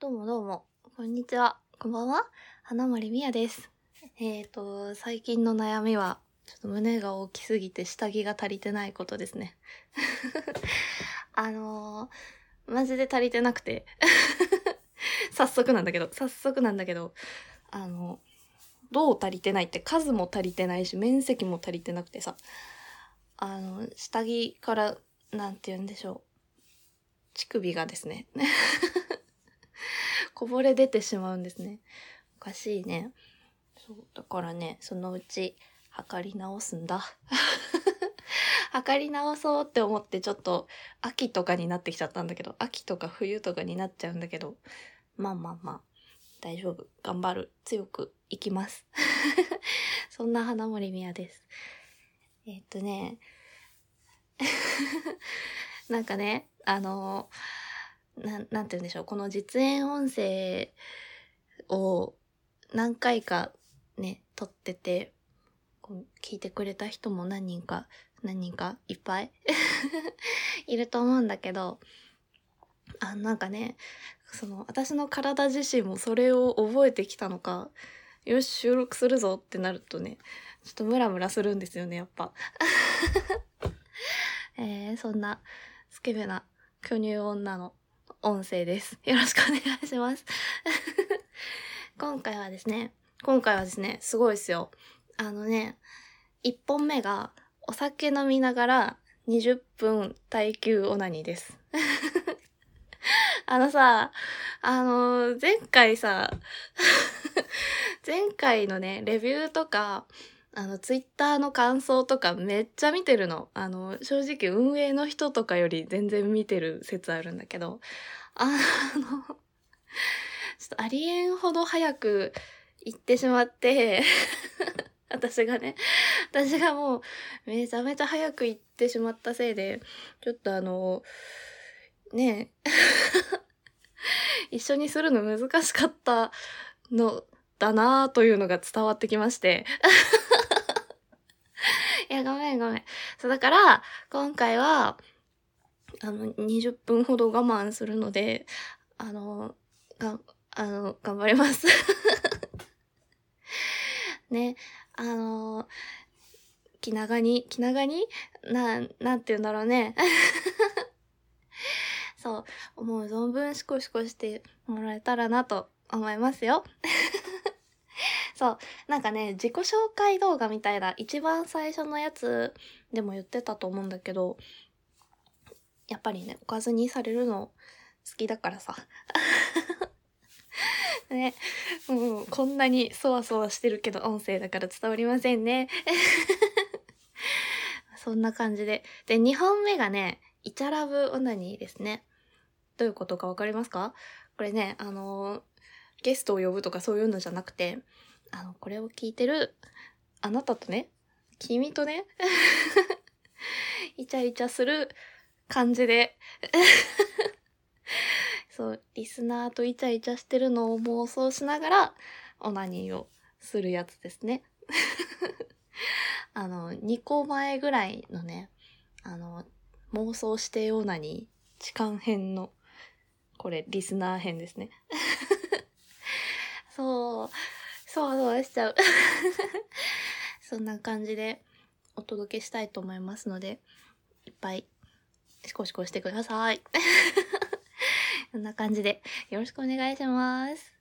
どうもどうも、こんにちは、こんばんは、花森美也です。最近の悩みは、ちょっと胸が大きすぎて下着が足りてないことですね。マジで足りてなくて。早速なんだけど、どう足りてないって数も足りてないし、面積も足りてなくてさ、下着から、なんて言うんでしょう。乳首がですね。こぼれ出てしまうんですね。おかしいね。そう、だからね、そのうち、測り直すんだ。測り直そうって思ってちょっと、秋とかになってきちゃったんだけど、秋とか冬とかになっちゃうんだけど、まあ、大丈夫。頑張る。強くいきます。そんな花森美也です。なんかね、なんて言うんでしょう。この実演音声を何回かね、撮ってて、聞いてくれた人も何人かいっぱいいると思うんだけど、なんかね、私の体自身もそれを覚えてきたのか、よし、収録するぞってなるとね、ちょっとムラムラするんですよね、やっぱ。そんな、スケベな巨乳女の音声です。よろしくお願いします。今回はですね、すごいですよ。1本目がお酒飲みながら20分耐久オナニーです。前回さ、前回のね、レビューとか、ツイッターの感想とかめっちゃ見てるの。正直運営の人とかより全然見てる説あるんだけど、ちょっとありえんほど早く行ってしまって、私がもうめちゃめちゃ早く行ってしまったせいで、ちょっとねえ、一緒にするの難しかったのだなぁというのが伝わってきまして。いや、ごめん。そう、だから、今回は、20分ほど我慢するので、が、頑張ります。ね、気長に、なんて言うんだろうね。そう、思う存分シコシコしてもらえたらなと思いますよ。そう、なんかね、自己紹介動画みたいな一番最初のやつでも言ってたと思うんだけど、やっぱりね、おかずにされるの好きだからさ。ね、こんなにそわそわしてるけど音声だから伝わりませんね。そんな感じで。で、2本目がね、イチャラブオナニーですね。どういうことかわかりますか？これね、ゲストを呼ぶとかそういうのじゃなくて、これを聞いてるあなたとね、君とね、イチャイチャする感じで、そう、リスナーとイチャイチャしてるのを妄想しながら、オナニーをするやつですね。2個前ぐらいのね、妄想してオナニー、痴漢編の、これ、リスナー編ですね。そうしちゃう。そんな感じでお届けしたいと思いますので、いっぱいシコシコしてください。こんな感じでよろしくお願いします。